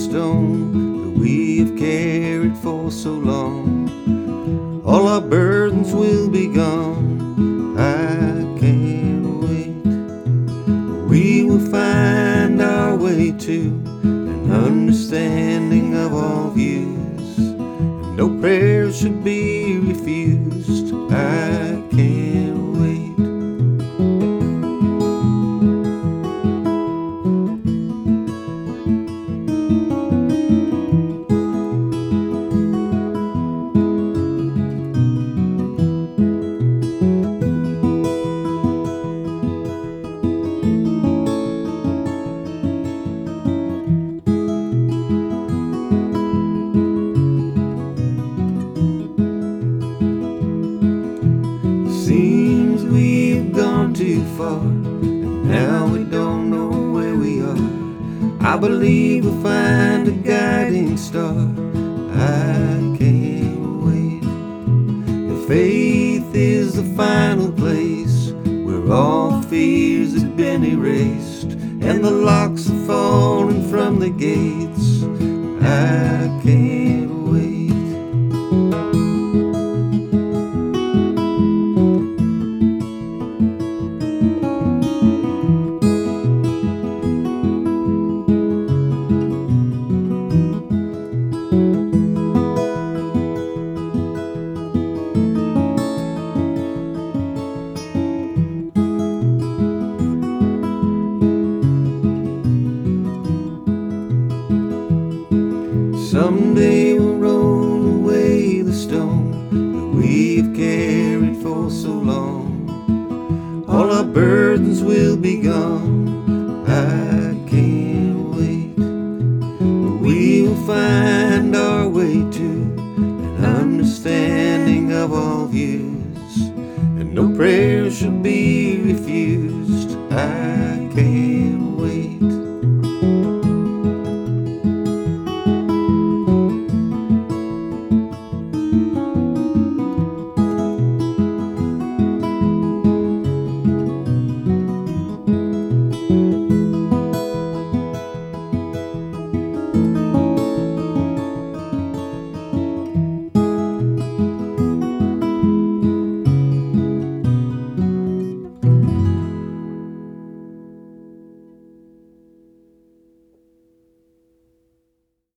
stone that we have carried for so long. All our burdens will be gone. I can't wait. We will find our way to an understanding of all views, and no prayer should be refused. I can't wait. Seems we've gone too far, and now we don't know where we are. I believe we'll find a guiding star. I can't wait. If faith is the final place where all fears have been erased and the locks have fallen from the gates, I can't wait. Someday we'll roll away the stone that we've carried for so long. All our burdens will be gone. I can't wait. We will find our way to an understanding of all views, and no prayer should be refused. I can't